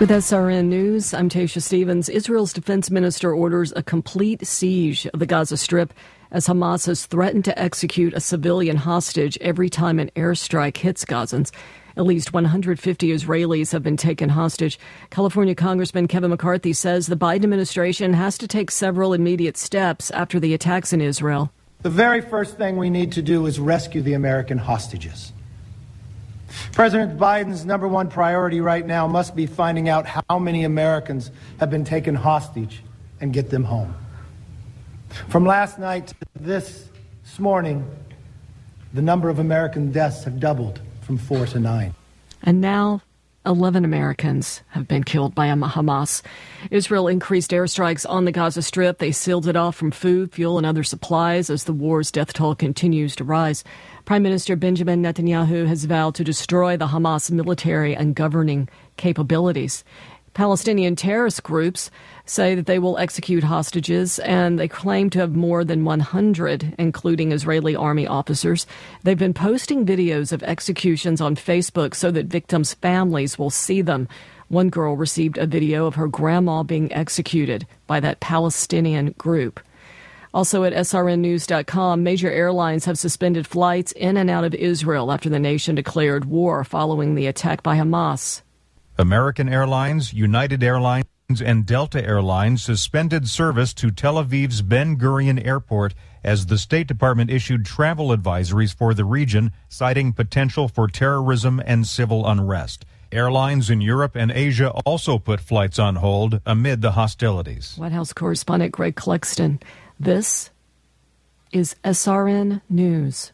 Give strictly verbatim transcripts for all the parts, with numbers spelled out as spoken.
With S R N News, I'm Tasha Stevens. Israel's defense minister orders a complete siege of the Gaza Strip as Hamas has threatened to execute a civilian hostage every time an airstrike hits Gazans. At least one hundred fifty Israelis have been taken hostage. California Congressman Kevin McCarthy says the Biden administration has to take several immediate steps after the attacks in Israel. The very first thing we need to do is rescue the American hostages. President Biden's number one priority right now must be finding out how many Americans have been taken hostage and get them home. From last night to this morning, the number of American deaths have doubled from four to nine. And now, eleven Americans have been killed by Hamas. Israel increased airstrikes on the Gaza Strip. They sealed it off from food, fuel, and other supplies as the war's death toll continues to rise. Prime Minister Benjamin Netanyahu has vowed to destroy the Hamas military and governing capabilities. Palestinian terrorist groups say that they will execute hostages, and they claim to have more than one hundred, including Israeli army officers. They've been posting videos of executions on Facebook so that victims' families will see them. One girl received a video of her grandma being executed by that Palestinian group. Also at S R N news dot com, major airlines have suspended flights in and out of Israel after the nation declared war following the attack by Hamas. American Airlines, United Airlines, and Delta Airlines suspended service to Tel Aviv's Ben Gurion Airport as the State Department issued travel advisories for the region, citing potential for terrorism and civil unrest. Airlines in Europe and Asia also put flights on hold amid the hostilities. White House correspondent Greg Clugston. This is S R N News.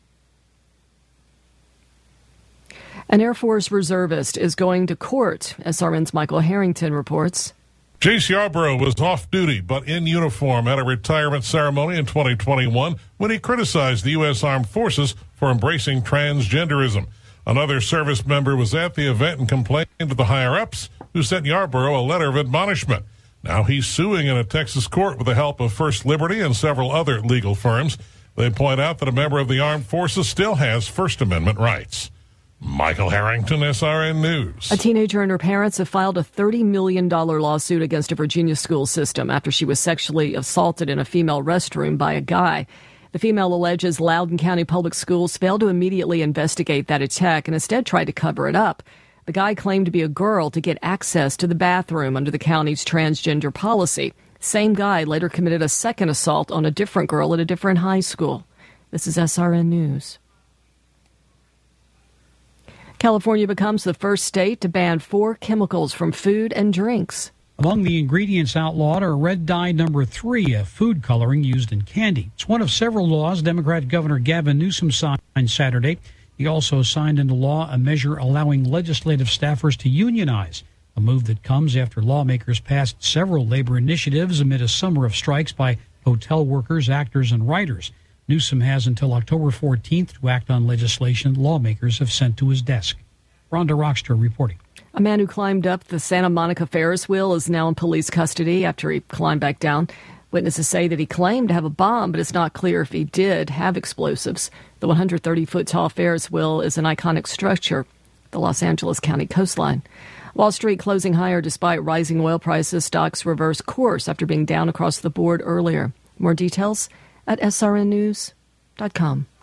An Air Force reservist is going to court. S R N's Michael Harrington reports. Chase Yarborough was off duty but in uniform at a retirement ceremony in twenty twenty-one when he criticized the U S. Armed Forces for embracing transgenderism. Another service member was at the event and complained to the higher-ups, who sent Yarborough a letter of admonishment. Now he's suing in a Texas court with the help of First Liberty and several other legal firms. They point out that a member of the armed forces still has First Amendment rights. Michael Harrington, S R N News. A teenager and her parents have filed a thirty million dollars lawsuit against a Virginia school system after she was sexually assaulted in a female restroom by a guy. The female alleges Loudoun County Public Schools failed to immediately investigate that attack and instead tried to cover it up. The guy claimed to be a girl to get access to the bathroom under the county's transgender policy. Same guy later committed a second assault on a different girl at a different high school. This is S R N News. California becomes the first state to ban four chemicals from food and drinks. Among the ingredients outlawed are red dye number three, a food coloring used in candy. It's one of several laws Democrat Governor Gavin Newsom signed Saturday. He also signed into law a measure allowing legislative staffers to unionize, a move that comes after lawmakers passed several labor initiatives amid a summer of strikes by hotel workers, actors, and writers. Newsom has until October fourteenth to act on legislation lawmakers have sent to his desk. Rhonda Rockster reporting. A man who climbed up the Santa Monica Ferris wheel is now in police custody after he climbed back down. Witnesses say that he claimed to have a bomb, but it's not clear if he did have explosives. The one hundred thirty foot tall Ferris wheel is an iconic structure, the Los Angeles County coastline. Wall Street closing higher despite rising oil prices. Stocks reversed course after being down across the board earlier. More details at S R N news dot com.